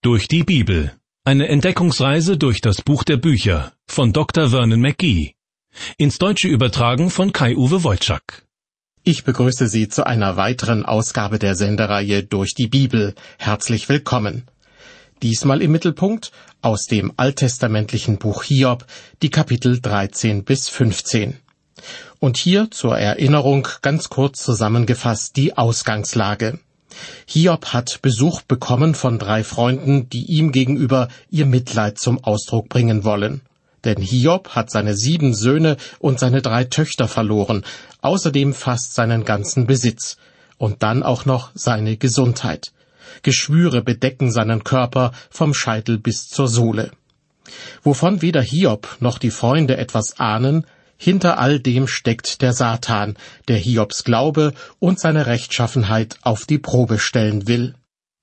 Durch die Bibel. Eine Entdeckungsreise durch das Buch der Bücher von Dr. Vernon McGee. Ins Deutsche übertragen von Kai-Uwe Wojczak. Ich begrüße Sie zu einer weiteren Ausgabe der Sendereihe Durch die Bibel. Herzlich willkommen. Diesmal im Mittelpunkt aus dem alttestamentlichen Buch Hiob, die Kapitel 13 bis 15. Und hier zur Erinnerung ganz kurz zusammengefasst die Ausgangslage. Hiob hat Besuch bekommen von 3 Freunden, die ihm gegenüber ihr Mitleid zum Ausdruck bringen wollen. Denn Hiob hat seine 7 Söhne und seine 3 Töchter verloren, außerdem fast seinen ganzen Besitz und dann auch noch seine Gesundheit. Geschwüre bedecken seinen Körper vom Scheitel bis zur Sohle. Wovon weder Hiob noch die Freunde etwas ahnen, hinter all dem steckt der Satan, der Hiobs Glaube und seine Rechtschaffenheit auf die Probe stellen will.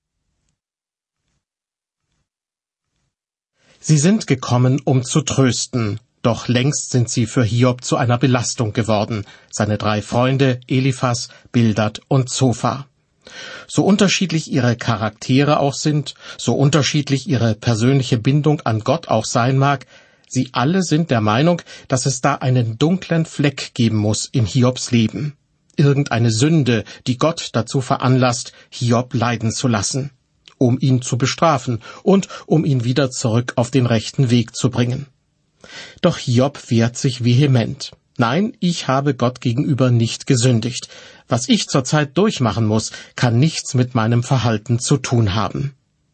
Sie sind gekommen, um zu trösten, doch längst sind sie für Hiob zu einer Belastung geworden, seine 3 Freunde Eliphas, Bildad und Zophar. So unterschiedlich ihre Charaktere auch sind, so unterschiedlich ihre persönliche Bindung an Gott auch sein mag, sie alle sind der Meinung, dass es da einen dunklen Fleck geben muss in Hiobs Leben. Irgendeine Sünde, die Gott dazu veranlasst, Hiob leiden zu lassen, um ihn zu bestrafen und um ihn wieder zurück auf den rechten Weg zu bringen. Doch Hiob wehrt sich vehement. Nein, ich habe Gott gegenüber nicht gesündigt. Was ich zurzeit durchmachen muss, kann nichts mit meinem Verhalten zu tun haben.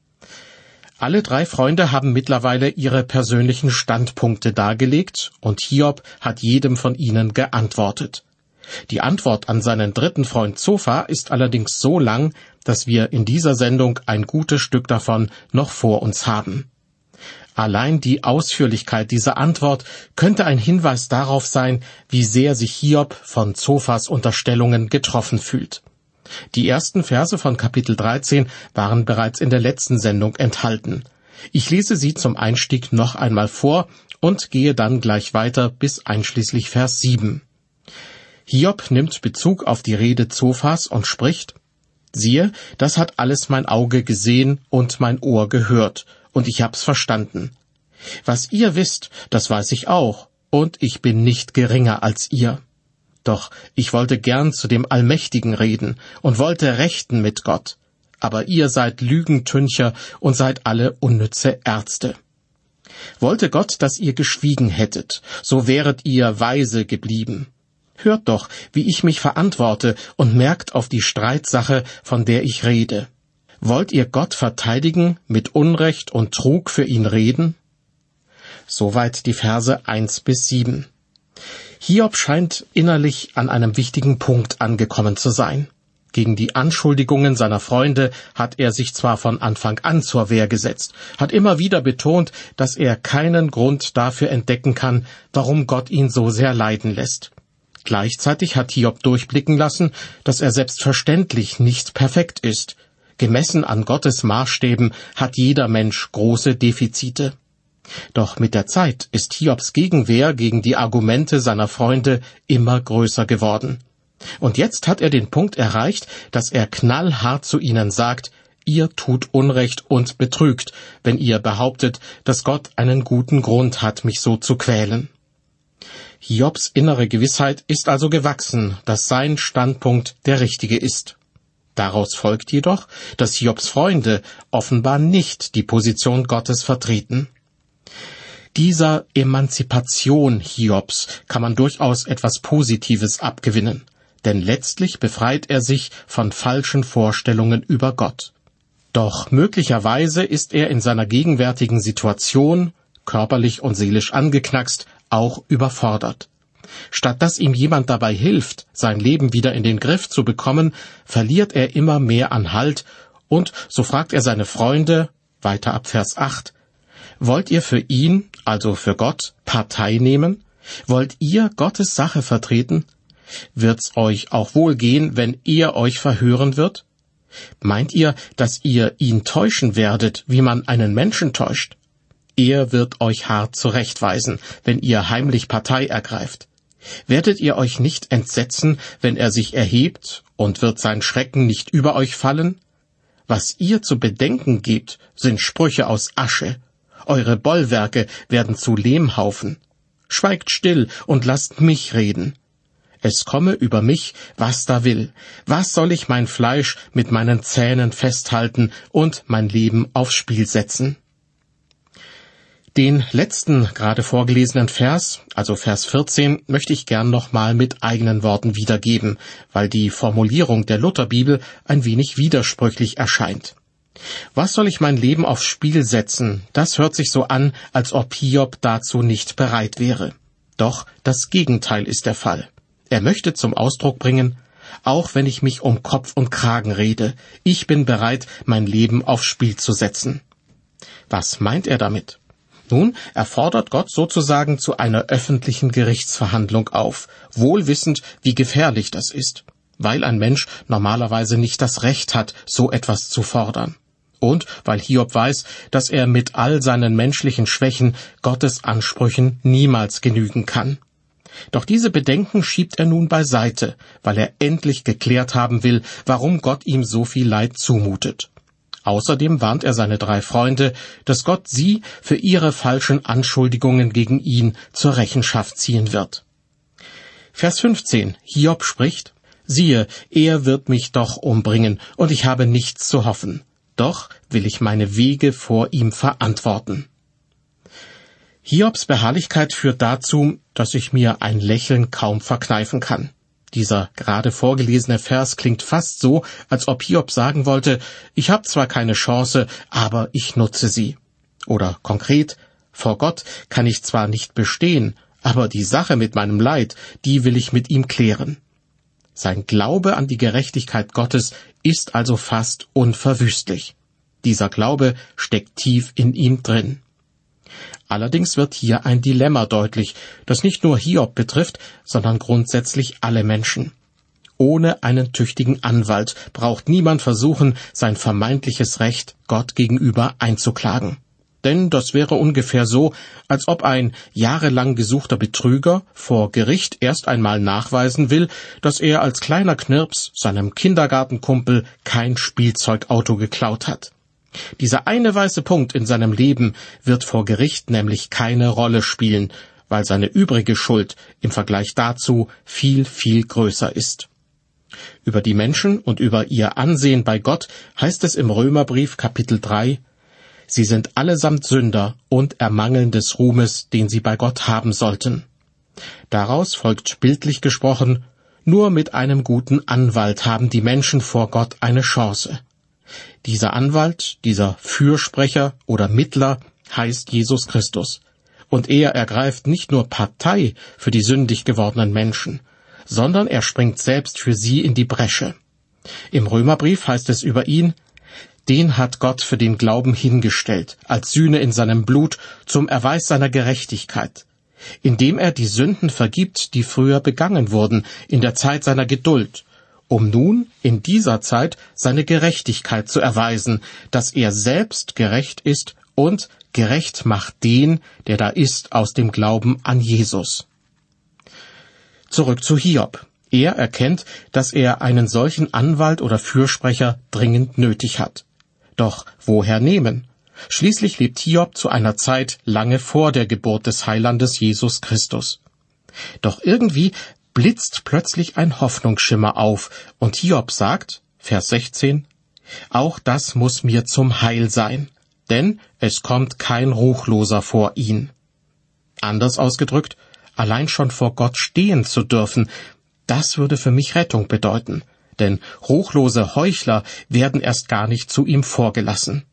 Alle 3 Freunde haben mittlerweile ihre persönlichen Standpunkte dargelegt, und Hiob hat jedem von ihnen geantwortet. Die Antwort an seinen 3. Freund Zophar ist allerdings so lang, dass wir in dieser Sendung ein gutes Stück davon noch vor uns haben. Allein die Ausführlichkeit dieser Antwort könnte ein Hinweis darauf sein, wie sehr sich Hiob von Zophars Unterstellungen getroffen fühlt. Die ersten Verse von Kapitel 13 waren bereits in der letzten Sendung enthalten. Ich lese sie zum Einstieg noch einmal vor und gehe dann gleich weiter bis einschließlich Vers 7. Hiob nimmt Bezug auf die Rede Zophars und spricht: Siehe, das hat alles mein Auge gesehen und mein Ohr gehört, und ich hab's verstanden. Was ihr wisst, das weiß ich auch, und ich bin nicht geringer als ihr. Doch ich wollte gern zu dem Allmächtigen reden und wollte rechten mit Gott. Aber ihr seid Lügentüncher und seid alle unnütze Ärzte. Wollte Gott, dass ihr geschwiegen hättet, so wäret ihr weise geblieben. Hört doch, wie ich mich verantworte, und merkt auf die Streitsache, von der ich rede. Wollt ihr Gott verteidigen, mit Unrecht und Trug für ihn reden? Soweit die Verse 1 bis 7. Hiob scheint innerlich an einem wichtigen Punkt angekommen zu sein. Gegen die Anschuldigungen seiner Freunde hat er sich zwar von Anfang an zur Wehr gesetzt, hat immer wieder betont, dass er keinen Grund dafür entdecken kann, warum Gott ihn so sehr leiden lässt. Gleichzeitig hat Hiob durchblicken lassen, dass er selbstverständlich nicht perfekt ist. Gemessen an Gottes Maßstäben hat jeder Mensch große Defizite. Doch mit der Zeit ist Hiobs Gegenwehr gegen die Argumente seiner Freunde immer größer geworden. Und jetzt hat er den Punkt erreicht, dass er knallhart zu ihnen sagt: Ihr tut Unrecht und betrügt, wenn ihr behauptet, dass Gott einen guten Grund hat, mich so zu quälen. Hiobs innere Gewissheit ist also gewachsen, dass sein Standpunkt der richtige ist. Daraus folgt jedoch, dass Hiobs Freunde offenbar nicht die Position Gottes vertreten. Dieser Emanzipation Hiobs kann man durchaus etwas Positives abgewinnen, denn letztlich befreit er sich von falschen Vorstellungen über Gott. Doch möglicherweise ist er in seiner gegenwärtigen Situation, körperlich und seelisch angeknackst, auch überfordert. Statt dass ihm jemand dabei hilft, sein Leben wieder in den Griff zu bekommen, verliert er immer mehr an Halt, und so fragt er seine Freunde, weiter ab Vers 8, wollt ihr für ihn, also für Gott, Partei nehmen? Wollt ihr Gottes Sache vertreten? Wird's euch auch wohl gehen, wenn er euch verhören wird? Meint ihr, dass ihr ihn täuschen werdet, wie man einen Menschen täuscht? Er wird euch hart zurechtweisen, wenn ihr heimlich Partei ergreift. Werdet ihr euch nicht entsetzen, wenn er sich erhebt, und wird sein Schrecken nicht über euch fallen? Was ihr zu bedenken gebt, sind Sprüche aus Asche. Eure Bollwerke werden zu Lehmhaufen. Schweigt still und lasst mich reden. Es komme über mich, was da will. Was soll ich mein Fleisch mit meinen Zähnen festhalten und mein Leben aufs Spiel setzen? Den letzten gerade vorgelesenen Vers, also Vers 14, möchte ich gern nochmal mit eigenen Worten wiedergeben, weil die Formulierung der Lutherbibel ein wenig widersprüchlich erscheint. Was soll ich mein Leben aufs Spiel setzen? Das hört sich so an, als ob Hiob dazu nicht bereit wäre. Doch das Gegenteil ist der Fall. Er möchte zum Ausdruck bringen, auch wenn ich mich um Kopf und Kragen rede, ich bin bereit, mein Leben aufs Spiel zu setzen. Was meint er damit? Nun, er fordert Gott sozusagen zu einer öffentlichen Gerichtsverhandlung auf, wohl wissend, wie gefährlich das ist, weil ein Mensch normalerweise nicht das Recht hat, so etwas zu fordern. Und weil Hiob weiß, dass er mit all seinen menschlichen Schwächen Gottes Ansprüchen niemals genügen kann. Doch diese Bedenken schiebt er nun beiseite, weil er endlich geklärt haben will, warum Gott ihm so viel Leid zumutet. Außerdem warnt er seine 3 Freunde, dass Gott sie für ihre falschen Anschuldigungen gegen ihn zur Rechenschaft ziehen wird. Vers 15. Hiob spricht: Siehe, er wird mich doch umbringen, und ich habe nichts zu hoffen. Doch will ich meine Wege vor ihm verantworten. Hiobs Beharrlichkeit führt dazu, dass ich mir ein Lächeln kaum verkneifen kann. Dieser gerade vorgelesene Vers klingt fast so, als ob Hiob sagen wollte, ich habe zwar keine Chance, aber ich nutze sie. Oder konkret, vor Gott kann ich zwar nicht bestehen, aber die Sache mit meinem Leid, die will ich mit ihm klären. Sein Glaube an die Gerechtigkeit Gottes ist also fast unverwüstlich. Dieser Glaube steckt tief in ihm drin. Allerdings wird hier ein Dilemma deutlich, das nicht nur Hiob betrifft, sondern grundsätzlich alle Menschen. Ohne einen tüchtigen Anwalt braucht niemand versuchen, sein vermeintliches Recht Gott gegenüber einzuklagen. Denn das wäre ungefähr so, als ob ein jahrelang gesuchter Betrüger vor Gericht erst einmal nachweisen will, dass er als kleiner Knirps seinem Kindergartenkumpel kein Spielzeugauto geklaut hat. Dieser eine weiße Punkt in seinem Leben wird vor Gericht nämlich keine Rolle spielen, weil seine übrige Schuld im Vergleich dazu viel, viel größer ist. Über die Menschen und über ihr Ansehen bei Gott heißt es im Römerbrief Kapitel 3, sie sind allesamt Sünder und ermangeln des Ruhmes, den sie bei Gott haben sollten. Daraus folgt bildlich gesprochen, nur mit einem guten Anwalt haben die Menschen vor Gott eine Chance. Dieser Anwalt, dieser Fürsprecher oder Mittler heißt Jesus Christus. Und er ergreift nicht nur Partei für die sündig gewordenen Menschen, sondern er springt selbst für sie in die Bresche. Im Römerbrief heißt es über ihn, den hat Gott für den Glauben hingestellt, als Sühne in seinem Blut zum Erweis seiner Gerechtigkeit, indem er die Sünden vergibt, die früher begangen wurden, in der Zeit seiner Geduld, um nun in dieser Zeit seine Gerechtigkeit zu erweisen, dass er selbst gerecht ist und gerecht macht den, der da ist, aus dem Glauben an Jesus. Zurück zu Hiob. Er erkennt, dass er einen solchen Anwalt oder Fürsprecher dringend nötig hat. Doch woher nehmen? Schließlich lebt Hiob zu einer Zeit lange vor der Geburt des Heilandes Jesus Christus. Doch irgendwie blitzt plötzlich ein Hoffnungsschimmer auf, und Hiob sagt, Vers 16, auch das muss mir zum Heil sein, denn es kommt kein Ruchloser vor ihn. Anders ausgedrückt, allein schon vor Gott stehen zu dürfen, das würde für mich Rettung bedeuten, denn ruchlose Heuchler werden erst gar nicht zu ihm vorgelassen.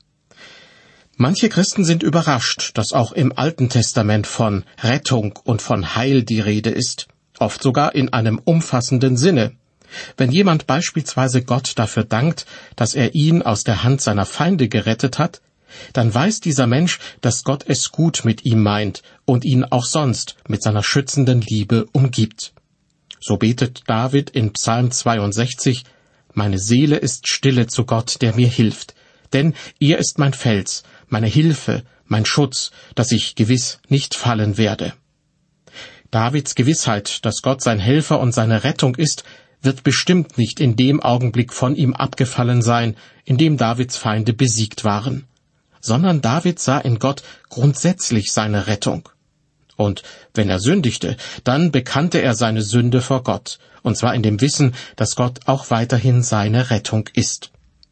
Manche Christen sind überrascht, dass auch im Alten Testament von Rettung und von Heil die Rede ist, oft sogar in einem umfassenden Sinne. Wenn jemand beispielsweise Gott dafür dankt, dass er ihn aus der Hand seiner Feinde gerettet hat, dann weiß dieser Mensch, dass Gott es gut mit ihm meint und ihn auch sonst mit seiner schützenden Liebe umgibt. So betet David in Psalm 62, meine Seele ist stille zu Gott, der mir hilft, denn er ist mein Fels, meine Hilfe, mein Schutz, dass ich gewiss nicht fallen werde. Davids Gewissheit, dass Gott sein Helfer und seine Rettung ist, wird bestimmt nicht in dem Augenblick von ihm abgefallen sein, in dem Davids Feinde besiegt waren, sondern David sah in Gott grundsätzlich seine Rettung. Und wenn er sündigte, dann bekannte er seine Sünde vor Gott, und zwar in dem Wissen, dass Gott auch weiterhin seine Rettung ist.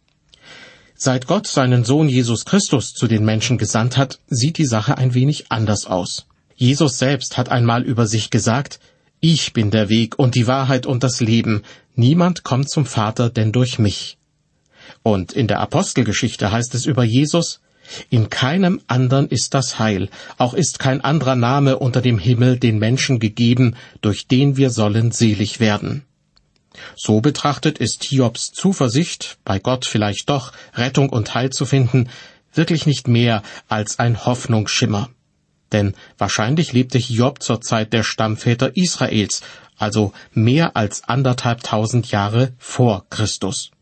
Seit Gott seinen Sohn Jesus Christus zu den Menschen gesandt hat, sieht die Sache ein wenig anders aus. Jesus selbst hat einmal über sich gesagt: Ich bin der Weg und die Wahrheit und das Leben. Niemand kommt zum Vater denn durch mich. Und in der Apostelgeschichte heißt es über Jesus: In keinem anderen ist das Heil, auch ist kein anderer Name unter dem Himmel den Menschen gegeben, durch den wir sollen selig werden. So betrachtet ist Hiobs Zuversicht, bei Gott vielleicht doch Rettung und Heil zu finden, wirklich nicht mehr als ein Hoffnungsschimmer. Denn wahrscheinlich lebte Hiob zur Zeit der Stammväter Israels, also mehr als 1500 Jahre vor Christus.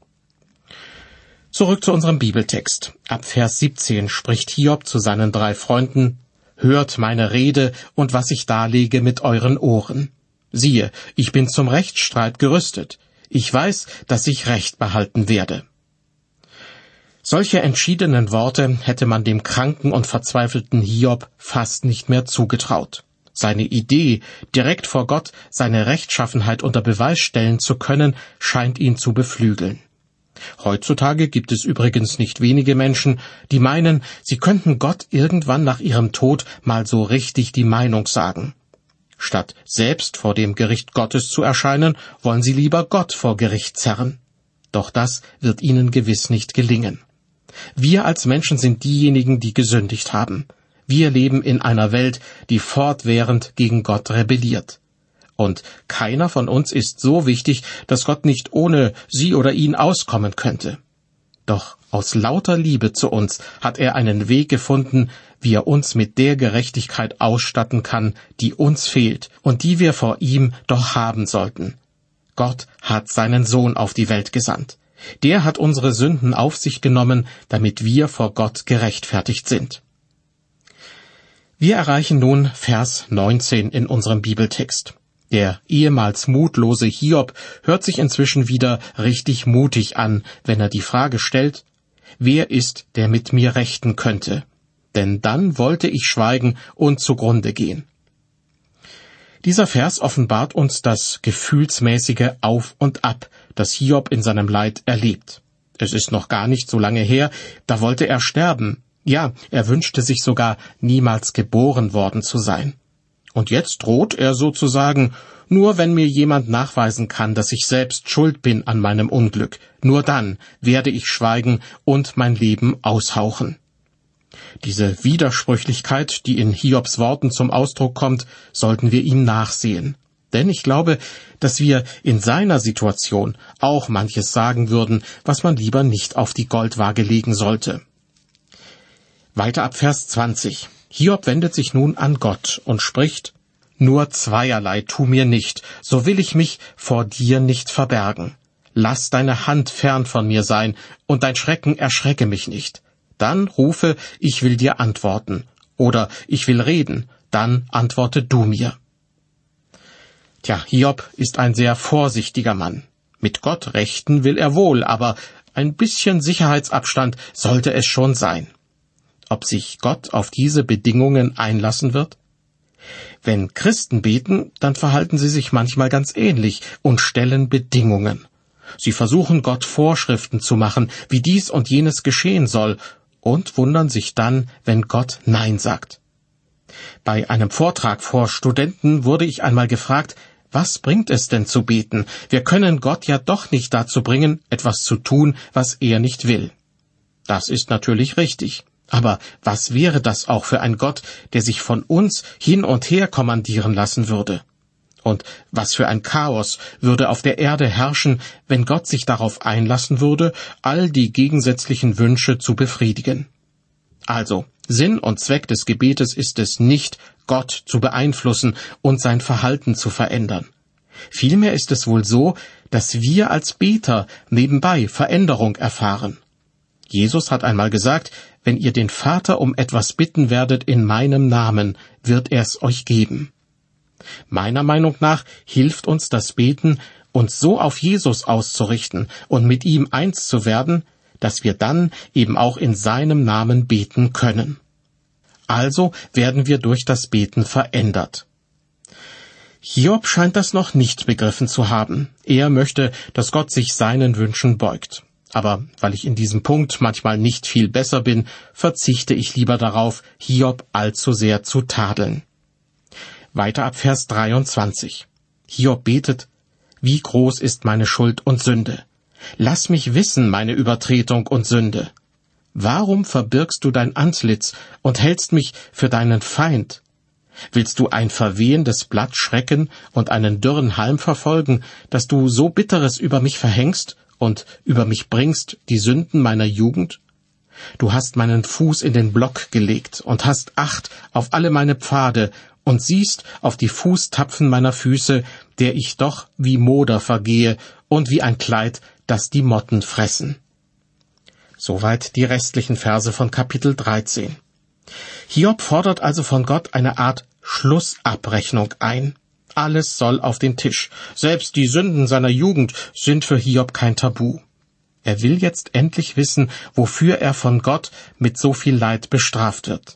Zurück zu unserem Bibeltext. Ab Vers 17 spricht Hiob zu seinen 3 Freunden: Hört meine Rede und was ich darlege mit euren Ohren. Siehe, ich bin zum Rechtsstreit gerüstet. Ich weiß, dass ich Recht behalten werde. Solche entschiedenen Worte hätte man dem kranken und verzweifelten Hiob fast nicht mehr zugetraut. Seine Idee, direkt vor Gott seine Rechtschaffenheit unter Beweis stellen zu können, scheint ihn zu beflügeln. Heutzutage gibt es übrigens nicht wenige Menschen, die meinen, sie könnten Gott irgendwann nach ihrem Tod mal so richtig die Meinung sagen. Statt selbst vor dem Gericht Gottes zu erscheinen, wollen sie lieber Gott vor Gericht zerren. Doch das wird ihnen gewiss nicht gelingen. Wir als Menschen sind diejenigen, die gesündigt haben. Wir leben in einer Welt, die fortwährend gegen Gott rebelliert. Und keiner von uns ist so wichtig, dass Gott nicht ohne sie oder ihn auskommen könnte. Doch aus lauter Liebe zu uns hat er einen Weg gefunden, wie er uns mit der Gerechtigkeit ausstatten kann, die uns fehlt und die wir vor ihm doch haben sollten. Gott hat seinen Sohn auf die Welt gesandt. Der hat unsere Sünden auf sich genommen, damit wir vor Gott gerechtfertigt sind. Wir erreichen nun Vers 19 in unserem Bibeltext. Der ehemals mutlose Hiob hört sich inzwischen wieder richtig mutig an, wenn er die Frage stellt: Wer ist, der mit mir rechten könnte? Denn dann wollte ich schweigen und zugrunde gehen. Dieser Vers offenbart uns das gefühlsmäßige Auf und Ab, das Hiob in seinem Leid erlebt. Es ist noch gar nicht so lange her, da wollte er sterben. Ja, er wünschte sich sogar, niemals geboren worden zu sein. Und jetzt droht er sozusagen: Nur wenn mir jemand nachweisen kann, dass ich selbst schuld bin an meinem Unglück, nur dann werde ich schweigen und mein Leben aushauchen. Diese Widersprüchlichkeit, die in Hiobs Worten zum Ausdruck kommt, sollten wir ihm nachsehen. Denn ich glaube, dass wir in seiner Situation auch manches sagen würden, was man lieber nicht auf die Goldwaage legen sollte. Weiter ab Vers 20. Hiob wendet sich nun an Gott und spricht: Nur zweierlei tu mir nicht, so will ich mich vor dir nicht verbergen. Lass deine Hand fern von mir sein, und dein Schrecken erschrecke mich nicht. Dann rufe, ich will dir antworten. Oder ich will reden, dann antworte du mir. Tja, Hiob ist ein sehr vorsichtiger Mann. Mit Gott rechten will er wohl, aber ein bisschen Sicherheitsabstand sollte es schon sein. Ob sich Gott auf diese Bedingungen einlassen wird? Wenn Christen beten, dann verhalten sie sich manchmal ganz ähnlich und stellen Bedingungen. Sie versuchen Gott Vorschriften zu machen, wie dies und jenes geschehen soll, und wundern sich dann, wenn Gott Nein sagt. Bei einem Vortrag vor Studenten wurde ich einmal gefragt: Was bringt es denn zu beten? Wir können Gott ja doch nicht dazu bringen, etwas zu tun, was er nicht will. Das ist natürlich richtig. Aber was wäre das auch für ein Gott, der sich von uns hin und her kommandieren lassen würde? Und was für ein Chaos würde auf der Erde herrschen, wenn Gott sich darauf einlassen würde, all die gegensätzlichen Wünsche zu befriedigen? Also, Sinn und Zweck des Gebetes ist es nicht, Gott zu beeinflussen und sein Verhalten zu verändern. Vielmehr ist es wohl so, dass wir als Beter nebenbei Veränderung erfahren. Jesus hat einmal gesagt: Wenn ihr den Vater um etwas bitten werdet in meinem Namen, wird er es euch geben. Meiner Meinung nach hilft uns das Beten, uns so auf Jesus auszurichten und mit ihm eins zu werden, dass wir dann eben auch in seinem Namen beten können. Also werden wir durch das Beten verändert. Hiob scheint das noch nicht begriffen zu haben. Er möchte, dass Gott sich seinen Wünschen beugt. Aber weil ich in diesem Punkt manchmal nicht viel besser bin, verzichte ich lieber darauf, Hiob allzu sehr zu tadeln. Weiter ab Vers 23. Hiob betet: Wie groß ist meine Schuld und Sünde? Lass mich wissen meine Übertretung und Sünde. Warum verbirgst du dein Antlitz und hältst mich für deinen Feind? Willst du ein verwehendes Blatt schrecken und einen dürren Halm verfolgen, dass du so Bitteres über mich verhängst und über mich bringst die Sünden meiner Jugend? Du hast meinen Fuß in den Block gelegt und hast Acht auf alle meine Pfade und siehst auf die Fußtapfen meiner Füße, der ich doch wie Moder vergehe und wie ein Kleid, das die Motten fressen. Soweit die restlichen Verse von Kapitel 13. Hiob fordert also von Gott eine Art Schlussabrechnung ein. Alles soll auf den Tisch. Selbst die Sünden seiner Jugend sind für Hiob kein Tabu. Er will jetzt endlich wissen, wofür er von Gott mit so viel Leid bestraft wird.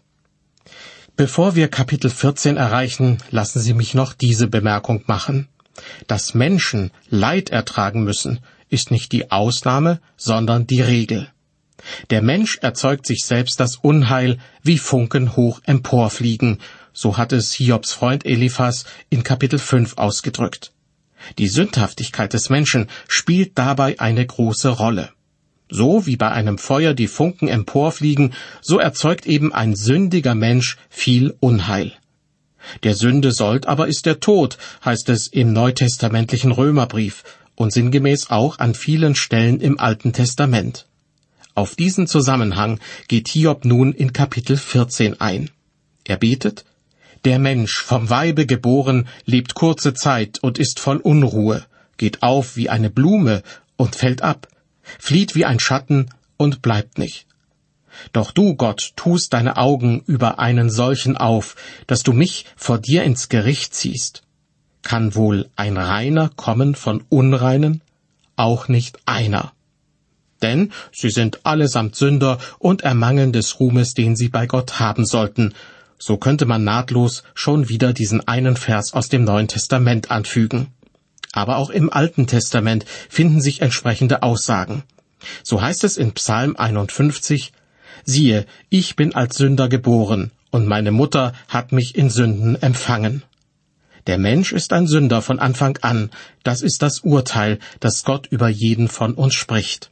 Bevor wir Kapitel 14 erreichen, lassen Sie mich noch diese Bemerkung machen. Dass Menschen Leid ertragen müssen, ist nicht die Ausnahme, sondern die Regel. Der Mensch erzeugt sich selbst das Unheil, wie Funken hoch emporfliegen, so hat es Hiobs Freund Eliphas in Kapitel 5 ausgedrückt. Die Sündhaftigkeit des Menschen spielt dabei eine große Rolle. So wie bei einem Feuer die Funken emporfliegen, so erzeugt eben ein sündiger Mensch viel Unheil. Der Sünde Sold aber ist der Tod, heißt es im neutestamentlichen Römerbrief und sinngemäß auch an vielen Stellen im Alten Testament. Auf diesen Zusammenhang geht Hiob nun in Kapitel 14 ein. Er betet: Der Mensch, vom Weibe geboren, lebt kurze Zeit und ist voll Unruhe, geht auf wie eine Blume und fällt ab, flieht wie ein Schatten und bleibt nicht. Doch du, Gott, tust deine Augen über einen solchen auf, dass du mich vor dir ins Gericht ziehst. Kann wohl ein Reiner kommen von Unreinen? Auch nicht einer. Denn sie sind allesamt Sünder und ermangeln des Ruhmes, den sie bei Gott haben sollten. So könnte man nahtlos schon wieder diesen einen Vers aus dem Neuen Testament anfügen. Aber auch im Alten Testament finden sich entsprechende Aussagen. So heißt es in Psalm 51, Siehe, ich bin als Sünder geboren, und meine Mutter hat mich in Sünden empfangen. Der Mensch ist ein Sünder von Anfang an, das ist das Urteil, das Gott über jeden von uns spricht.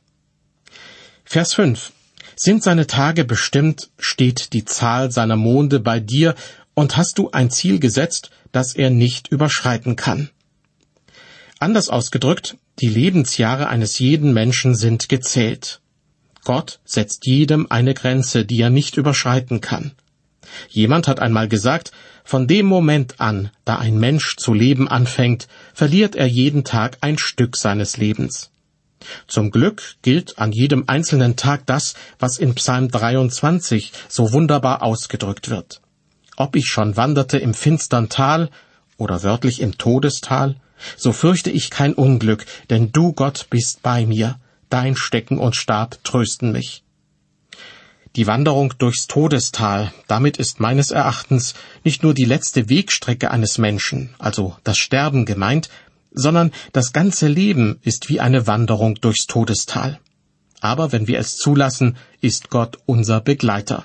Vers 5. Sind seine Tage bestimmt, steht die Zahl seiner Monde bei dir, und hast du ein Ziel gesetzt, das er nicht überschreiten kann. Anders ausgedrückt, die Lebensjahre eines jeden Menschen sind gezählt. Gott setzt jedem eine Grenze, die er nicht überschreiten kann. Jemand hat einmal gesagt, von dem Moment an, da ein Mensch zu leben anfängt, verliert er jeden Tag ein Stück seines Lebens. Zum Glück gilt an jedem einzelnen Tag das, was in Psalm 23 so wunderbar ausgedrückt wird. Ob ich schon wanderte im finstern Tal oder wörtlich im Todestal, so fürchte ich kein Unglück, denn du, Gott, bist bei mir. Dein Stecken und Stab trösten mich. Die Wanderung durchs Todestal, damit ist meines Erachtens nicht nur die letzte Wegstrecke eines Menschen, also das Sterben gemeint, sondern das ganze Leben ist wie eine Wanderung durchs Todestal. Aber wenn wir es zulassen, ist Gott unser Begleiter.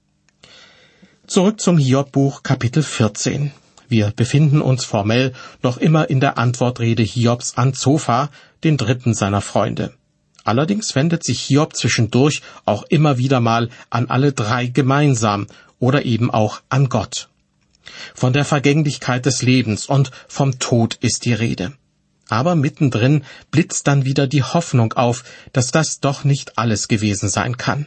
Zurück zum Hiob-Buch, Kapitel 14. Wir befinden uns formell noch immer in der Antwortrede Hiobs an Zophar, den dritten seiner Freunde. Allerdings wendet sich Hiob zwischendurch auch immer wieder mal an alle drei gemeinsam oder eben auch an Gott. Von der Vergänglichkeit des Lebens und vom Tod ist die Rede. Aber mittendrin blitzt dann wieder die Hoffnung auf, dass das doch nicht alles gewesen sein kann.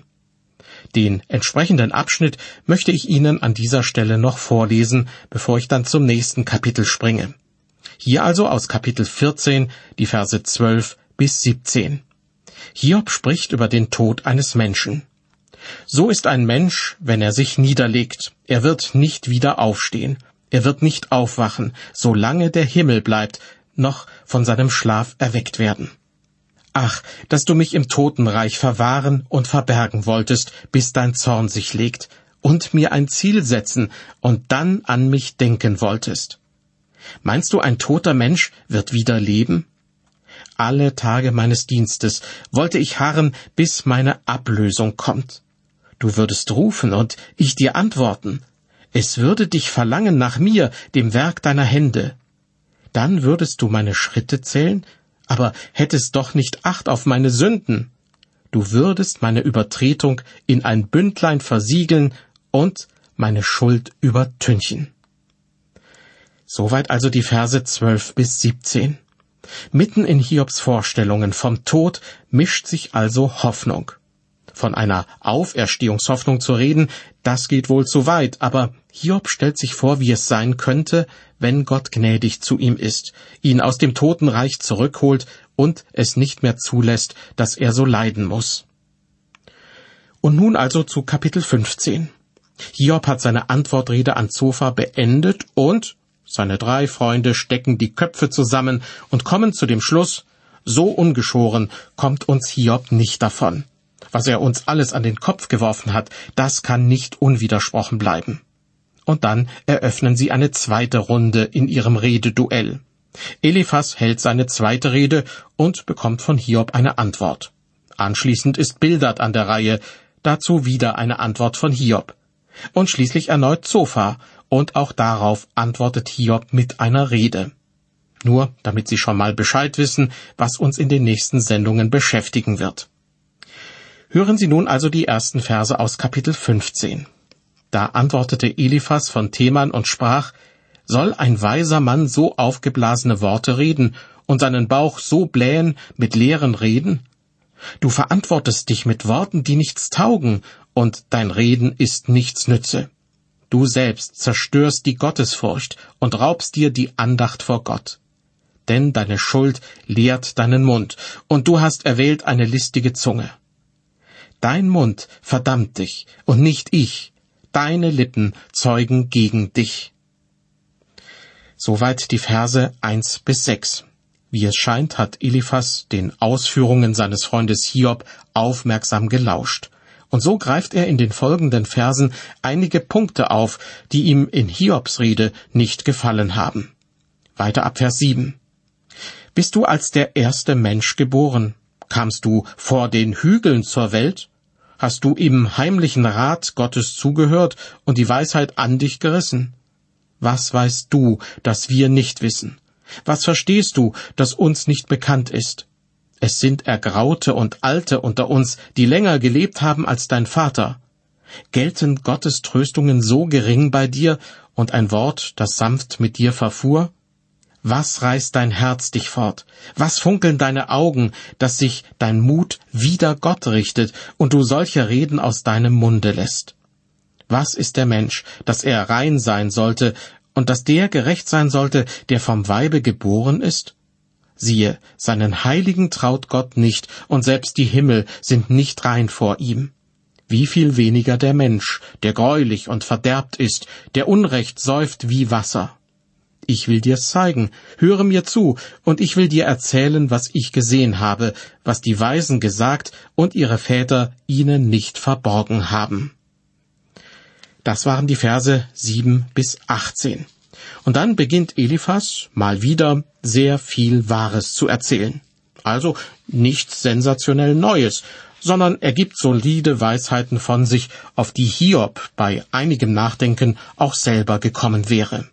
Den entsprechenden Abschnitt möchte ich Ihnen an dieser Stelle noch vorlesen, bevor ich dann zum nächsten Kapitel springe. Hier also aus Kapitel 14, die Verse 12 bis 17. Hiob spricht über den Tod eines Menschen. So ist ein Mensch, wenn er sich niederlegt. Er wird nicht wieder aufstehen. Er wird nicht aufwachen, solange der Himmel bleibt, noch von seinem Schlaf erweckt werden. Ach, dass du mich im Totenreich verwahren und verbergen wolltest, bis dein Zorn sich legt, und mir ein Ziel setzen und dann an mich denken wolltest. Meinst du, ein toter Mensch wird wieder leben? Alle Tage meines Dienstes wollte ich harren, bis meine Ablösung kommt. Du würdest rufen und ich dir antworten. Es würde dich verlangen nach mir, dem Werk deiner Hände. Dann würdest du meine Schritte zählen, aber hättest doch nicht Acht auf meine Sünden. Du würdest meine Übertretung in ein Bündlein versiegeln und meine Schuld übertünchen. Soweit also die Verse 12 bis 17. Mitten in Hiobs Vorstellungen vom Tod mischt sich also Hoffnung. Von einer Auferstehungshoffnung zu reden, das geht wohl zu weit, aber Hiob stellt sich vor, wie es sein könnte, wenn Gott gnädig zu ihm ist, ihn aus dem Totenreich zurückholt und es nicht mehr zulässt, dass er so leiden muss. Und nun also zu Kapitel 15. Hiob hat seine Antwortrede an Zophar beendet und seine 3 Freunde stecken die Köpfe zusammen und kommen zu dem Schluss, so ungeschoren kommt uns Hiob nicht davon. Was er uns alles an den Kopf geworfen hat, das kann nicht unwidersprochen bleiben. Und dann eröffnen sie eine zweite Runde in ihrem Rededuell. Eliphas hält seine zweite Rede und bekommt von Hiob eine Antwort. Anschließend ist Bildad an der Reihe, dazu wieder eine Antwort von Hiob. Und schließlich erneut Zophar, und auch darauf antwortet Hiob mit einer Rede. Nur, damit Sie schon mal Bescheid wissen, was uns in den nächsten Sendungen beschäftigen wird. Hören Sie nun also die ersten Verse aus Kapitel 15. Da antwortete Eliphas von Teman und sprach, soll ein weiser Mann so aufgeblasene Worte reden und seinen Bauch so blähen mit leeren Reden? Du verantwortest dich mit Worten, die nichts taugen, und dein Reden ist nichts nütze. Du selbst zerstörst die Gottesfurcht und raubst dir die Andacht vor Gott. Denn deine Schuld lehrt deinen Mund, und du hast erwählt eine listige Zunge. Dein Mund verdammt dich, und nicht ich. Deine Lippen zeugen gegen dich. Soweit die Verse 1 bis 6. Wie es scheint, hat Eliphas den Ausführungen seines Freundes Hiob aufmerksam gelauscht. Und so greift er in den folgenden Versen einige Punkte auf, die ihm in Hiobs Rede nicht gefallen haben. Weiter ab Vers 7. Bist du als der erste Mensch geboren? Kamst du vor den Hügeln zur Welt? Hast du im heimlichen Rat Gottes zugehört und die Weisheit an dich gerissen? Was weißt du, das wir nicht wissen? Was verstehst du, das uns nicht bekannt ist? Es sind Ergraute und Alte unter uns, die länger gelebt haben als dein Vater. Gelten Gottes Tröstungen so gering bei dir und ein Wort, das sanft mit dir verfuhr? Was reißt dein Herz dich fort? Was funkeln deine Augen, dass sich dein Mut wider Gott richtet und du solche Reden aus deinem Munde lässt? Was ist der Mensch, dass er rein sein sollte und dass der gerecht sein sollte, der vom Weibe geboren ist? Siehe, seinen Heiligen traut Gott nicht, und selbst die Himmel sind nicht rein vor ihm. Wie viel weniger der Mensch, der greulich und verderbt ist, der Unrecht säuft wie Wasser. Ich will dir's zeigen, höre mir zu, und ich will dir erzählen, was ich gesehen habe, was die Weisen gesagt und ihre Väter ihnen nicht verborgen haben. Das waren die Verse 7 bis 18. Und dann beginnt Eliphas mal wieder sehr viel Wahres zu erzählen. Also nichts sensationell Neues, sondern er gibt solide Weisheiten von sich, auf die Hiob bei einigem Nachdenken auch selber gekommen wäre.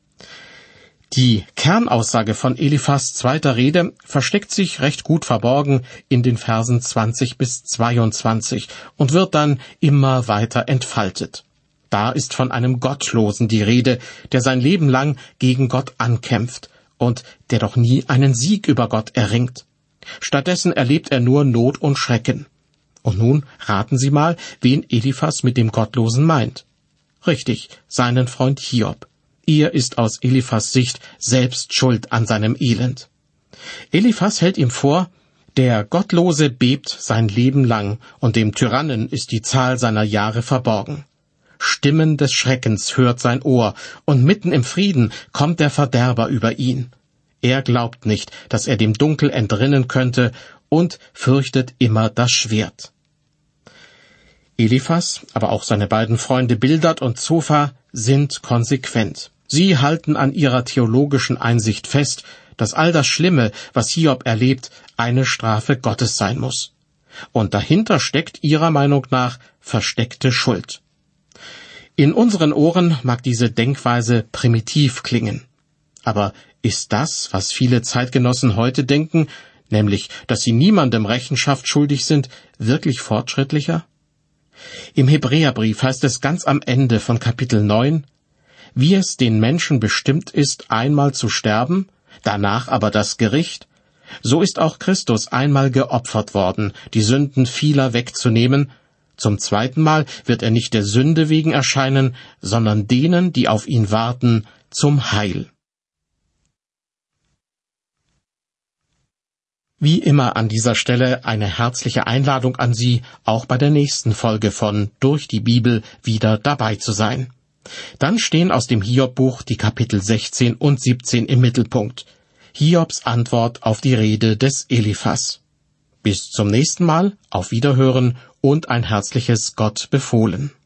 Die Kernaussage von Eliphas zweiter Rede versteckt sich recht gut verborgen in den Versen 20 bis 22 und wird dann immer weiter entfaltet. Da ist von einem Gottlosen die Rede, der sein Leben lang gegen Gott ankämpft und der doch nie einen Sieg über Gott erringt. Stattdessen erlebt er nur Not und Schrecken. Und nun raten Sie mal, wen Eliphas mit dem Gottlosen meint. Richtig, seinen Freund Hiob. Er ist aus Eliphas Sicht selbst schuld an seinem Elend. Eliphas hält ihm vor, der Gottlose bebt sein Leben lang, und dem Tyrannen ist die Zahl seiner Jahre verborgen. Stimmen des Schreckens hört sein Ohr, und mitten im Frieden kommt der Verderber über ihn. Er glaubt nicht, dass er dem Dunkel entrinnen könnte und fürchtet immer das Schwert. Eliphas, aber auch seine beiden Freunde Bildad und Zophar sind konsequent. Sie halten an ihrer theologischen Einsicht fest, dass all das Schlimme, was Hiob erlebt, eine Strafe Gottes sein muss. Und dahinter steckt ihrer Meinung nach versteckte Schuld. In unseren Ohren mag diese Denkweise primitiv klingen. Aber ist das, was viele Zeitgenossen heute denken, nämlich, dass sie niemandem Rechenschaft schuldig sind, wirklich fortschrittlicher? Im Hebräerbrief heißt es ganz am Ende von Kapitel 9, wie es den Menschen bestimmt ist, einmal zu sterben, danach aber das Gericht, so ist auch Christus einmal geopfert worden, die Sünden vieler wegzunehmen. Zum zweiten Mal wird er nicht der Sünde wegen erscheinen, sondern denen, die auf ihn warten, zum Heil. Wie immer an dieser Stelle eine herzliche Einladung an Sie, auch bei der nächsten Folge von Durch die Bibel wieder dabei zu sein. Dann stehen aus dem Hiob-Buch die Kapitel 16 und 17 im Mittelpunkt. Hiobs Antwort auf die Rede des Eliphas. Bis zum nächsten Mal, auf Wiederhören und ein herzliches Gott befohlen.